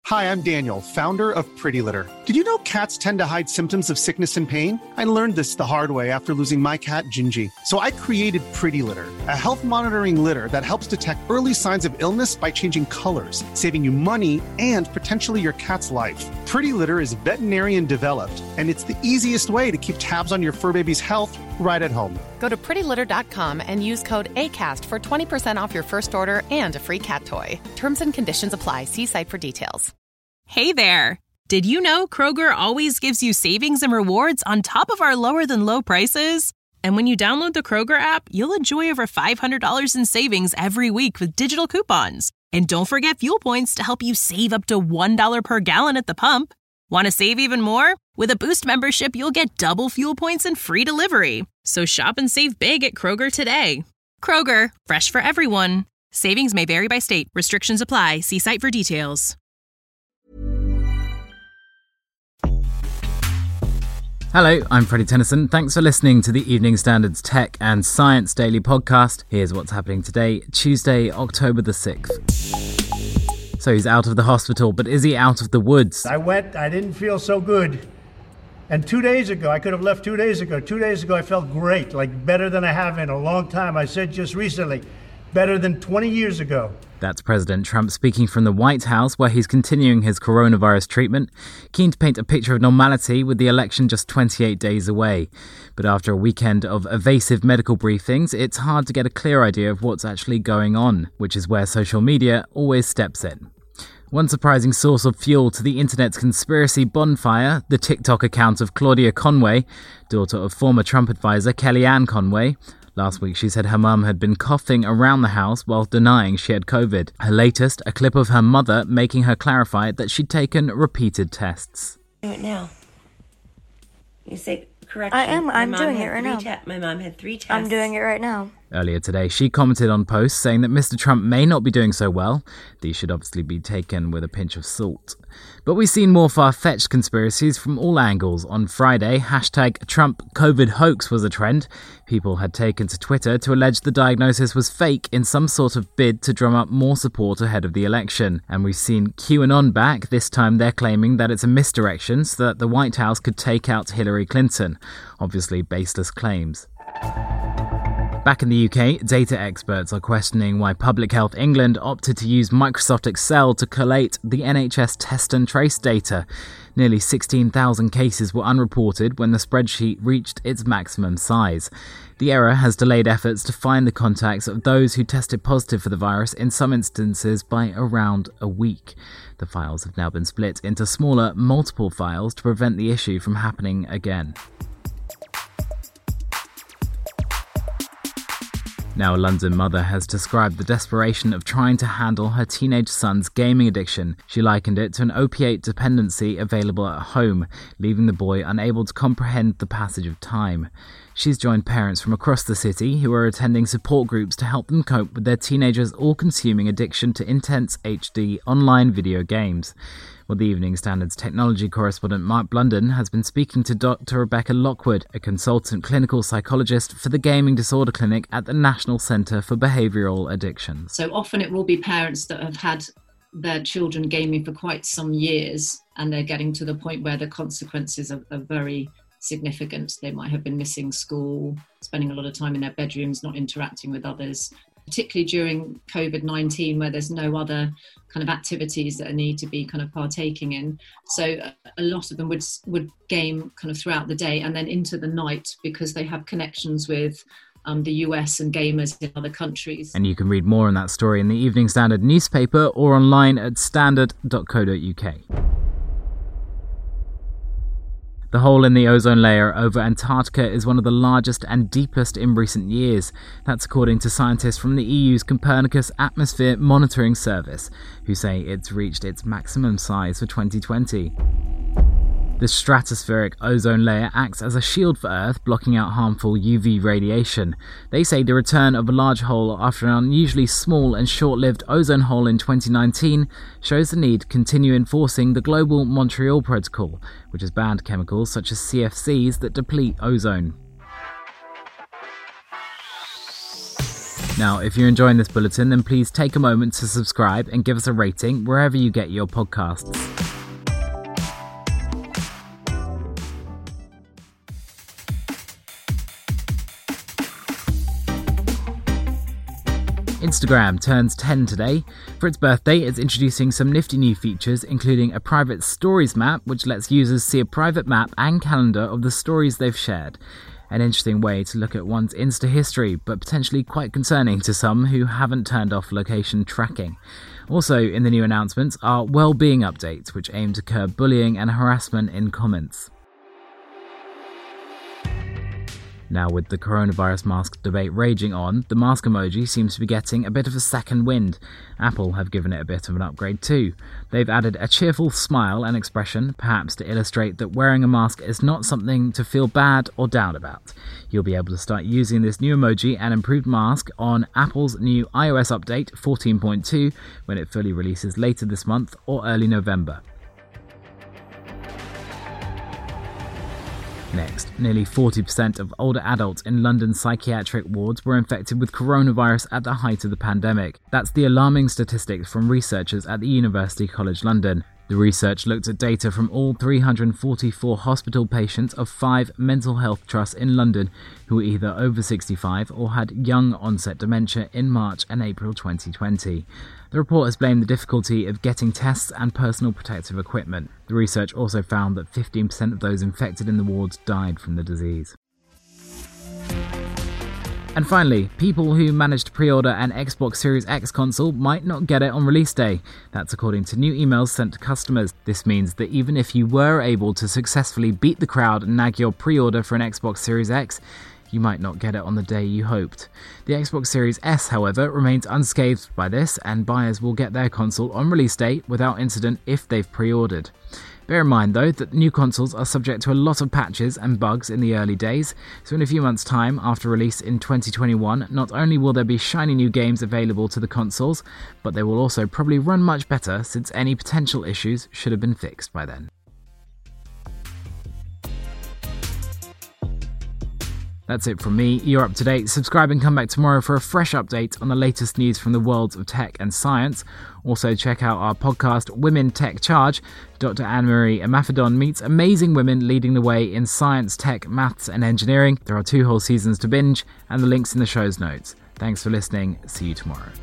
Hi, I'm Daniel, founder of Pretty Litter. Did you know cats tend to hide symptoms of sickness and pain? I learned this the hard way after losing my cat, Gingy. So I created Pretty Litter, a health monitoring litter that helps detect early signs of illness by changing colors, saving you money and potentially your cat's life. Pretty Litter is veterinarian developed, and it's the easiest way to keep tabs on your fur baby's health right at home. Go to prettylitter.com and use code ACAST for 20% off your first order and a free cat toy. Terms and conditions apply. See site for details. Hey there! Did you know Kroger always gives you savings and rewards on top of our lower-than-low prices? And when you download the Kroger app, you'll enjoy over $500 in savings every week with digital coupons. And don't forget fuel points to help you save up to $1 per gallon at the pump. Want to save even more? With a Boost membership, you'll get double fuel points and free delivery. So shop and save big at Kroger today. Kroger, fresh for everyone. Savings may vary by state. Restrictions apply. See site for details. Hello, I'm Freddie Tennyson. Thanks for listening to the Evening Standard's Tech and Science Daily podcast. Here's what's happening today, Tuesday, October the 6th. So he's out of the hospital, but is he out of the woods? I didn't feel so good. And 2 days ago, I could have left 2 days ago. 2 days ago, I felt great, like better than I have in a long time. I said just recently, better than 20 years ago. That's President Trump speaking from the White House, where he's continuing his coronavirus treatment, keen to paint a picture of normality with the election just 28 days away. But after a weekend of evasive medical briefings, it's hard to get a clear idea of what's actually going on, which is where social media always steps in. One surprising source of fuel to the internet's conspiracy bonfire, the TikTok account of Claudia Conway, daughter of former Trump advisor Kellyanne Conway. Last week, she said her mum had been coughing around the house while denying she had COVID. Her latest, a clip of her mother making her clarify that she'd taken repeated tests. Do it now. You say correction. I am. I'm doing it right now. My mom had 3 tests. I'm doing it right now. Earlier today, she commented on posts saying that Mr. Trump may not be doing so well. These should obviously be taken with a pinch of salt. But we've seen more far-fetched conspiracies from all angles. On Friday, hashtag Trump COVID hoax was a trend. People had taken to Twitter to allege the diagnosis was fake in some sort of bid to drum up more support ahead of the election. And we've seen QAnon back. This time they're claiming that it's a misdirection so that the White House could take out Hillary Clinton. Obviously baseless claims. Back in the UK, data experts are questioning why Public Health England opted to use Microsoft Excel to collate the NHS test and trace data. Nearly 16,000 cases were unreported when the spreadsheet reached its maximum size. The error has delayed efforts to find the contacts of those who tested positive for the virus, in some instances by around a week. The files have now been split into smaller, multiple files to prevent the issue from happening again. Now, a London mother has described the desperation of trying to handle her teenage son's gaming addiction. She likened it to an opiate dependency available at home, leaving the boy unable to comprehend the passage of time. She's joined parents from across the city who are attending support groups to help them cope with their teenagers' all-consuming addiction to intense HD online video games. Well, the Evening Standard's technology correspondent Mark Blunden has been speaking to Dr. Rebecca Lockwood, a consultant clinical psychologist for the Gaming Disorder Clinic at the National Centre for Behavioural Addictions. So often it will be parents that have had their children gaming for quite some years, and they're getting to the point where the consequences are very significant. They might have been missing school, spending a lot of time in their bedrooms, not interacting with others, particularly during COVID-19, where there's no other kind of activities that need to be kind of partaking in. So a lot of them would game kind of throughout the day and then into the night because they have connections with the US and gamers in other countries. And you can read more on that story in the Evening Standard newspaper or online at standard.co.uk. The hole in the ozone layer over Antarctica is one of the largest and deepest in recent years. That's according to scientists from the EU's Copernicus Atmosphere Monitoring Service, who say it's reached its maximum size for 2020. The stratospheric ozone layer acts as a shield for Earth, blocking out harmful UV radiation. They say the return of a large hole after an unusually small and short-lived ozone hole in 2019 shows the need to continue enforcing the global Montreal Protocol, which has banned chemicals such as CFCs that deplete ozone. Now, if you're enjoying this bulletin, then please take a moment to subscribe and give us a rating wherever you get your podcasts. Instagram turns 10 today. For its birthday, it's introducing some nifty new features, including a private stories map, which lets users see a private map and calendar of the stories they've shared. An interesting way to look at one's Insta history, but potentially quite concerning to some who haven't turned off location tracking. Also in the new announcements are well-being updates, which aim to curb bullying and harassment in comments. Now, with the coronavirus mask debate raging on, the mask emoji seems to be getting a bit of a second wind. Apple have given it a bit of an upgrade too. They've added a cheerful smile and expression, perhaps to illustrate that wearing a mask is not something to feel bad or down about. You'll be able to start using this new emoji and improved mask on Apple's new iOS update 14.2 when it fully releases later this month or early November. Next, nearly 40% of older adults in London's psychiatric wards were infected with coronavirus at the height of the pandemic. That's the alarming statistics from researchers at the University College London. The research looked at data from all 344 hospital patients of 5 mental health trusts in London who were either over 65 or had young onset dementia in March and April 2020. The report has blamed the difficulty of getting tests and personal protective equipment. The research also found that 15% of those infected in the wards died from the disease. And finally, people who managed to pre-order an Xbox Series X console might not get it on release day. That's according to new emails sent to customers. This means that even if you were able to successfully beat the crowd and nag your pre-order for an Xbox Series X, you might not get it on the day you hoped. The Xbox Series S, however, remains unscathed by this, and buyers will get their console on release day without incident if they've pre-ordered. Bear in mind, though, that new consoles are subject to a lot of patches and bugs in the early days, so in a few months' time after release in 2021, not only will there be shiny new games available to the consoles, but they will also probably run much better since any potential issues should have been fixed by then. That's it from me. You're up to date. Subscribe and come back tomorrow for a fresh update on the latest news from the worlds of tech and science. Also, check out our podcast, Women Tech Charge. Dr. Anne-Marie Imafidon meets amazing women leading the way in science, tech, maths and engineering. There are 2 whole seasons to binge, and the link's in the show's notes. Thanks for listening. See you tomorrow.